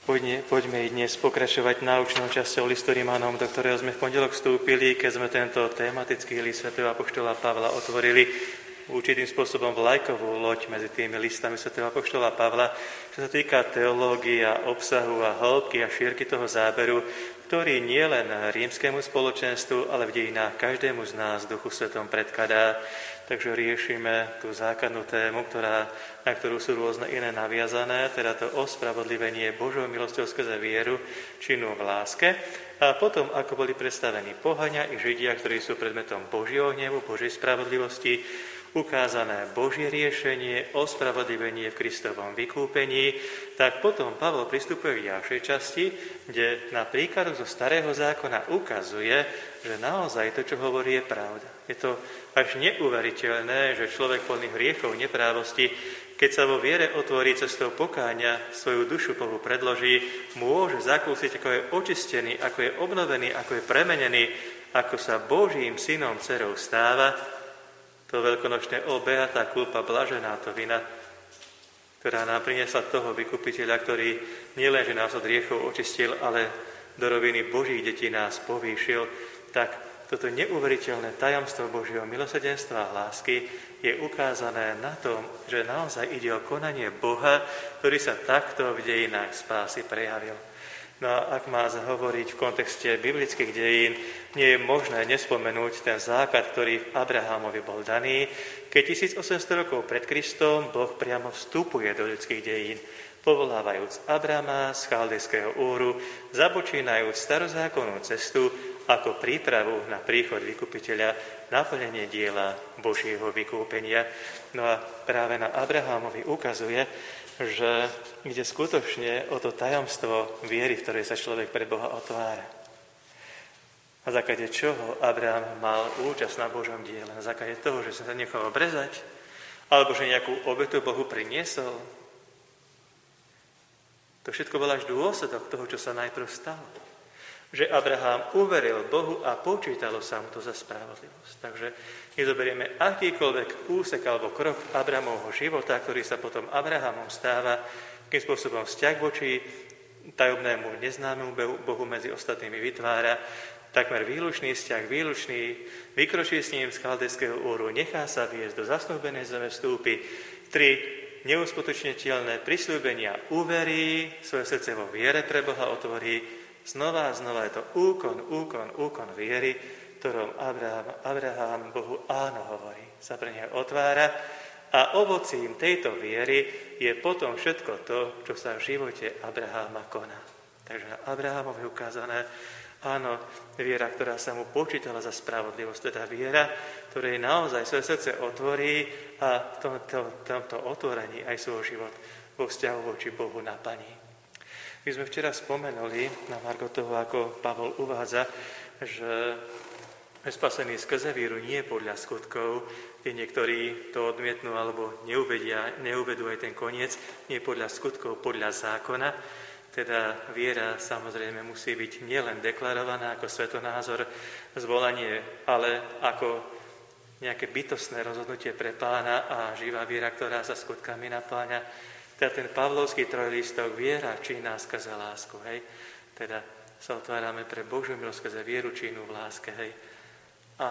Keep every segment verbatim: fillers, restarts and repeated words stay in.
Poďme, poďme i dnes pokračovať naučnou časťou listu Rimanom, do ktorého sme v pondelok vstúpili, keď sme tento tematický list svätého apoštola Pavla otvorili určitým spôsobom vlajkovú loď medzi tými listami svätého apoštola Pavla, čo sa týka teológie a obsahu a hĺbky a šírky toho záberu, ktorý nie len rímskemu spoločenstvu, ale v dejinách každému z nás Duchu Svetom predkladá. Takže riešime tú základnú tému, ktorá, na ktorú sú rôzne iné naviazané, teda to ospravodlivenie Božou milosťou skrze vieru, činnú v láske. A potom, ako boli predstavení pohania i Židia, ktorí sú predmetom Božieho hnevu, Božej spravodlivosti, ukázané Božie riešenie, ospravodlivenie v Kristovom vykúpení, tak potom Pavol pristupuje k ďalšej časti, kde na príkladoch zo Starého zákona ukazuje, že naozaj to, čo hovorí, je pravda. Je to až neuveriteľné, že človek plný hriechov, neprávosti, keď sa vo viere otvorí cestou pokáňa, svoju dušu Bohu predloží, môže zakúsiť, ako je očistený, ako je obnovený, ako je premenený, ako sa Božím synom, dcerou stáva. To veľkonočné o beatá kulpa, blažená to vina, ktorá nám priniesla toho vykupiteľa, ktorý nielenže nás od hriechov očistil, ale do roviny Božích detí nás povýšil, tak toto neuveriteľné tajomstvo Božieho milosrdenstva a lásky je ukázané na tom, že naozaj ide o konanie Boha, ktorý sa takto v dejinách spásy prejavil. No a ak má hovoriť v kontexte biblických dejín, nie je možné nespomenúť ten základ, ktorý v Abrahamovi bol daný, keď tisícosemsto rokov pred Kristom Boh priamo vstupuje do ľudských dejín, povolávajúc Abrama z chaldejského Úru, započínajúc starozákonnú cestu ako prípravu na príchod vykupiteľa, naplnenie diela Božieho vykúpenia. No a práve na Abrahamovi ukazuje, že ide skutočne o to tajomstvo viery, v ktorej sa človek pre Boha otvára. Na základe čoho Abraham mal účasť na Božom diele? Na základe toho, že sa nechal obrezať? Alebo že nejakú obetu Bohu priniesol? To všetko bol až dôsledok toho, čo sa najprv stalo. Že Abraham uveril Bohu a počítalo sa mu to za spravodlivosť. Takže keď zoberieme akýkoľvek úsek alebo krok Abrahamovho života, ktorý sa potom Abrahamom stáva, akým spôsobom vzťah voči tajomnému neznámemu Bohu medzi ostatnými vytvára, takmer výlučný vzťah, výlučný, vykročí s ním z chaldejského Úru, nechá sa viesť do zasnúbenej zeme, vstúpi. Tri neuskutočniteľné prisľúbenia uverí, svoje srdce vo viere pre Boha otvorí. Znova a znova je to úkon, úkon, úkon viery, ktorom Abraham, Abraham Bohu áno hovorí, sa pre neho otvára a ovocím tejto viery je potom všetko to, čo sa v živote Abrahama koná. Takže na Abrahamovi ukázané, áno, viera, ktorá sa mu počítala za spravodlivosť, teda viera, ktorej naozaj svoje srdce otvorí a v tomto, tomto otvorení aj svoj život vo vzťahu voči Bohu naplní. My sme včera spomenuli, na margo toho, ako Pavol uvádza, že sme spasení skrze vieru nie podľa skutkov, kde niektorí to odmietnú alebo neuvedia, neuvedú aj ten koniec, nie podľa skutkov, podľa zákona. Teda viera samozrejme musí byť nielen deklarovaná ako svetonázor, zvolanie, ale ako nejaké bytostné rozhodnutie pre Pána a živá viera, ktorá sa skutkami napláňa. Teda ten pavlovský trojlistok, viera činná skrze lásku, hej. Teda sa otvárame pre Božiu milosť skrze vieru činnú v láske, hej. A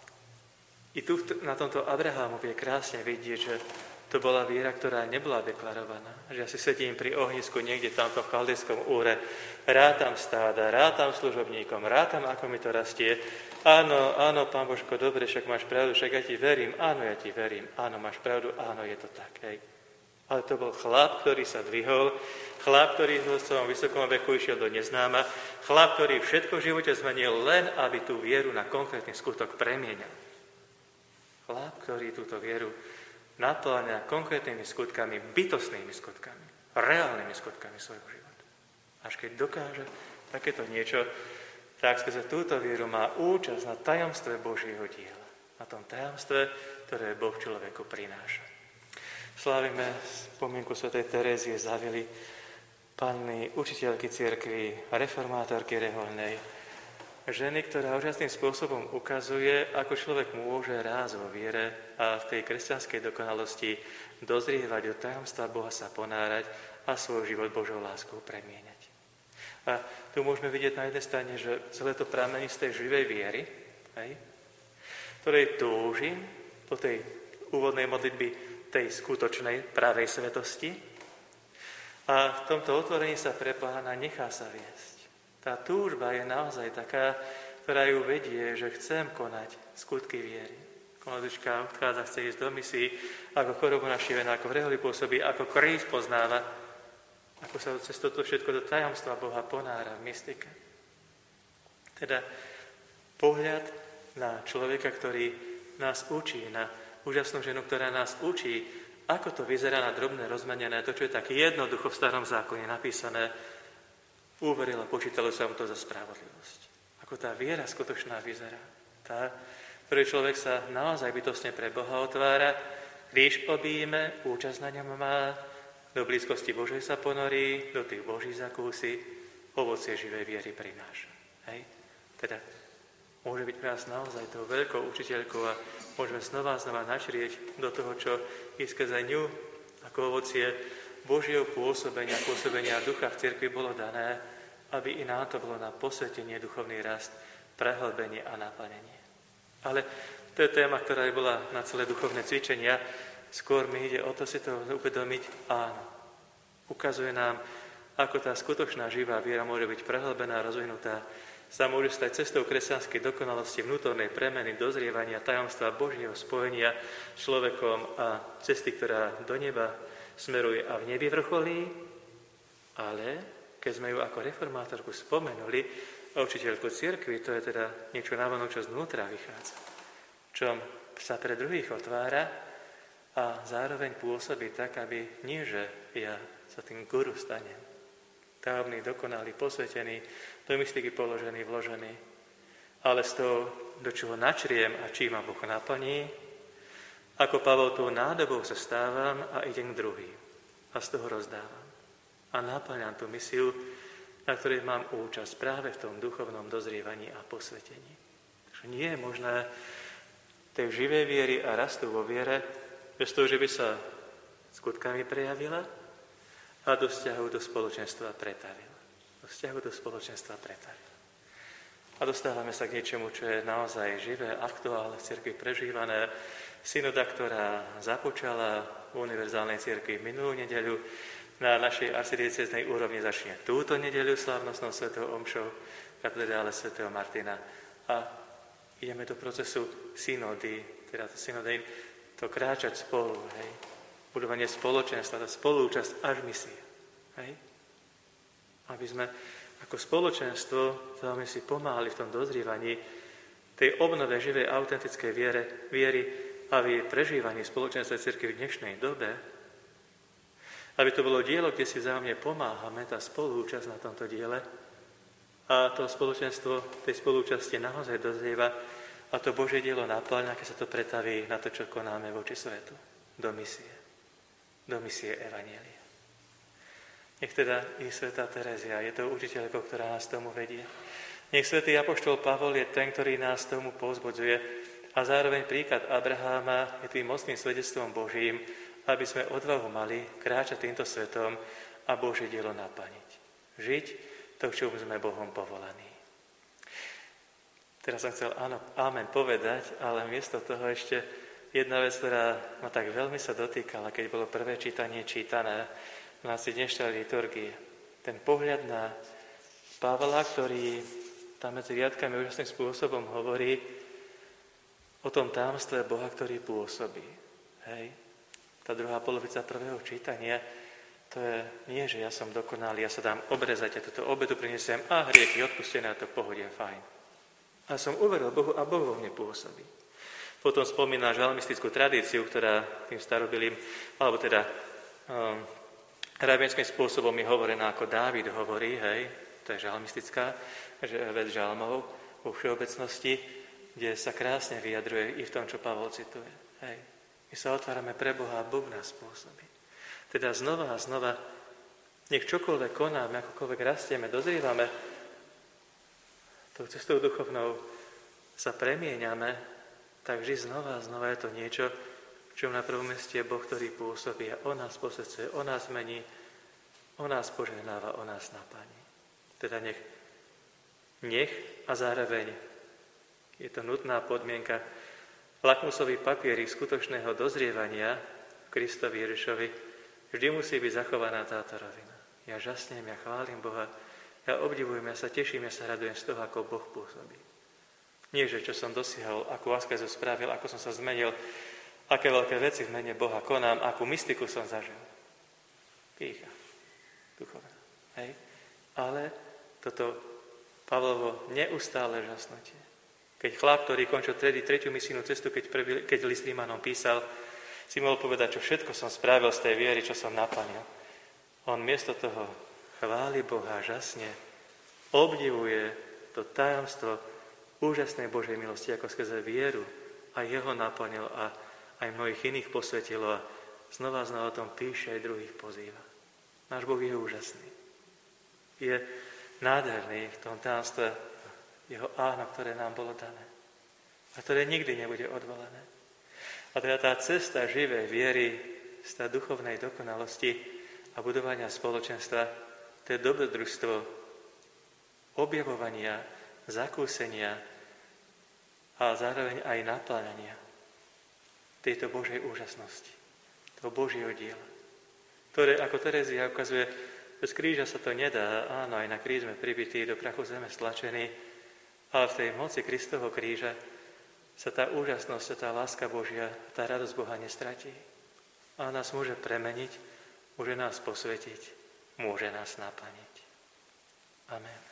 i tu na tomto Abrahamovi je krásne vidieť, že to bola viera, ktorá nebola deklarovaná. Že ja si sedím pri ohnisku niekde tamto v chaldejskom Úre, rátam stáda, rátam služobníkom, rátam, ako mi to rastie. Áno, áno, Pán Božko, dobre, však máš pravdu, však ja ti verím, áno, ja ti verím, áno, máš pravdu, áno, je to tak, hej. Ale to bol chlap, ktorý sa dvihol, chlap, ktorý vo svojom vysokom veku išiel do neznáma, chlap, ktorý všetko v živote zmenil len, aby tú vieru na konkrétny skutok premienil. Chlap, ktorý túto vieru napláňa konkrétnymi skutkami, bytostnými skutkami, reálnymi skutkami svojho života. Až keď dokáže takéto niečo, tak skrze túto vieru má účasť na tajomstve Božieho diela. Na tom tajomstve, ktoré Boh človeku prináša. Slávime spomienku svätej Terézie z Avily, panny učiteľky cirkvi, reformátorky rehoľnej, ženy, ktorá úžasným spôsobom ukazuje, ako človek môže ráz vo viere a v tej kresťanskej dokonalosti dozrievať do tajomstva Boha sa ponárať a svoj život Božou láskou premieňať. A tu môžeme vidieť na jednej strane, že celé to pramení z tej živej viery, hej, ktorej túžim po tej úvodnej modlitby tej skutočnej pravej svetosti. A v tomto otvorení sa pre Pána nechá sa viesť. Tá túžba je naozaj taká, ktorá ju vedie, že chcem konať skutky viery. Mladučka odchádza, chce ísť do misií, ako chorobu našivená, ako v reholi pôsobí, ako kríž poznáva, ako sa cez toto všetko do tajomstva Boha ponára v mystike. Teda pohľad na človeka, ktorý nás učí, na úžasnú ženu, ktorá nás učí, ako to vyzerá na drobné rozmenené, to, čo je tak jednoducho v starom zákone napísané, uveril a počítalo sa mu to za spravodlivosť. Ako tá viera skutočná vyzerá. Tá, ktorý človek sa naozaj bytostne pre Boha otvára, kríž obíme, účasť na ňom má, do blízkosti Božej sa ponorí, do tých Božích zakúsi, ovocie živej viery prináša. Hej? Teda môže byť pre nás naozaj tou veľkou učiteľkou a môžeme znova a znova načrieť do toho, čo i skrze ňu, ako ovocie Božieho pôsobenia, pôsobenia ducha v cirkvi bolo dané, aby i nám to bolo na posvetenie, duchovný rast, prehlbenie a naplnenie. Ale to je téma, ktorá bola na celé duchovné cvičenia. Skôr mi ide o to si to uvedomiť. Áno, ukazuje nám, ako tá skutočná živá viera môže byť prehlbená, rozvinutá, sa môže stať cestou kresťanskej dokonalosti, vnútornej premeny, dozrievania, tajomstva Božieho spojenia s človekom a cesty, ktorá do neba smeruje a v nebi vrcholí. Ale keď sme ju ako reformátorku spomenuli, a učiteľku cirkvi, to je teda niečo navonok, čo znútra vychádza, čom sa pre druhých otvára a zároveň pôsobí tak, aby nie, že ja sa tým guru stanem, tajomný, dokonalý, posvetený, do mystiky položený, vložený, ale z toho, do čoho načriem a čím ma Boh naplní, ako Pavol tou nádobou sa stávam a idem k druhým a z toho rozdávam. A naplňam tú misiu, na ktorej mám účasť práve v tom duchovnom dozrievaní a posvetení. Takže nie je možné tej živej viery a rastu vo viere bez toho, že by sa skutkami prejavila a do vzťahu do spoločenstva pretavila. Do vzťahu do spoločenstva pretavila. A dostávame sa k niečomu, čo je naozaj živé, aktuálne v cirkvi prežívané. Synoda, ktorá započala v univerzálnej cirkvi minulú nedeľu, na našej arcidiecéznej úrovni začne túto nedeľu slávnostnou svätou omšou v katedrále svätého Martina. A ideme do procesu synody, teda to synodej, to kráčať spolu, hej. Budovanie spoločenstva, tá spolúčasť až misie. Hej. Aby sme ako spoločenstvo veľmi si pomáhali v tom dozrievaní tej obnove živej, autentickej viere, viery a v prežívaní spoločenstva cirkvi v dnešnej dobe, aby to bolo dielo, kde si vzájomne pomáhame, tá spolúčasť na tomto diele a to spoločenstvo tej spolúčasti naozaj dozrieva a to Božie dielo naplňa, keď sa to pretaví na to, čo konáme voči svetu, do misie, do misie evanjelia. Nech teda i svätá Terezia je to učiteľkou, ktorá nás tomu vedie. Nech svätý apoštol Pavol je ten, ktorý nás tomu povzbudzuje a zároveň príklad Abraháma je tým mocným svedectvom Božím, aby sme odvahu mali kráčať týmto svetom a Božie dielo naplniť. Žiť to, k čomu sme Bohom povolaní. Teraz som chcel áno, amen povedať, ale miesto toho ešte jedna vec, ktorá ma tak veľmi sa dotýkala, keď bolo prvé čítanie čítané v rámci dnešnej liturgie. Ten pohľad na Pavla, ktorý tam medzi riadkami úžasným spôsobom hovorí o tom tajomstve Boha, ktorý pôsobí. Hej. Tá druhá polovica prvého čítania, to je nie, že ja som dokonalý, ja sa dám obrezať, ja túto obetu prinesiem a hriechy odpustené, a to pohodia, fajn. A som uveril Bohu a Boh vo mne pôsobí. Potom spomína žalmistickú tradíciu, ktorá tým starobilým, alebo teda um, rabinským spôsobom je hovorená, ako Dávid hovorí, hej, to je žalmistická, že vec žalmov vo všeobecnosti, kde sa krásne vyjadruje i v tom, čo Pavol cituje, hej. My sa otvárame pre Boha a Boh nás spôsobí. Teda znova a znova, nech čokoľvek konáme, akokoľvek rastieme, dozrievame, tou cestou duchovnou sa premieňame, tak vždy znova a znova je to niečo, čo na prvom mieste je Boh, ktorý pôsobí a on nás posvedcuje, on nás mení on nás požehnáva, on nás napáni. Teda nech, nech a zároveň je to nutná podmienka, lakmusový papierik skutočného dozrievania v Kristovi Ježišovi, vždy musí byť zachovaná táto rovina. Ja žasnem, ja chválim Boha, ja obdivujem, ja sa teším, ja sa radujem z toho, ako Boh pôsobí. Nie, že čo som dosiahol, akú askezu spravil, ako som sa zmenil, aké veľké veci v mene Boha konám, akú mystiku som zažil. Pýcha. Duchovná. Hej? Ale toto Pavlovo neustále žasnutie. Keď chlap, ktorý končil tredi, tretiu misijnú cestu, keď, prvý, keď list Rímanom písal, si mohol povedať, čo všetko som spravil z tej viery, čo som naplnil. On miesto toho chváli Boha, žasne, obdivuje to tajomstvo úžasnej Božej milosti, ako skrze vieru a jeho naplnil a aj mnohých iných posvetilo a znova znova o tom píše, aj druhých pozýva. Náš Boh je úžasný. Je nádherný v tom tajomstve jeho áno, ktoré nám bolo dané a ktoré nikdy nebude odvolané. A teda tá cesta živej viery, cesta duchovnej dokonalosti a budovania spoločenstva, to je dobrodružstvo objavovania, zakúsenia a zároveň aj napláňania tejto Božej úžasnosti, toho Božieho diela, ktoré, ako Terezia ukazuje, bez kríža sa to nedá. Áno, aj na kríž sme pribití, do prachu zeme stlačení, ale v tej moci Kristovho kríža sa tá úžasnosť, tá láska Božia, tá radosť Boha nestratí. A nás môže premeniť, môže nás posvetiť, môže nás naplniť. Amen.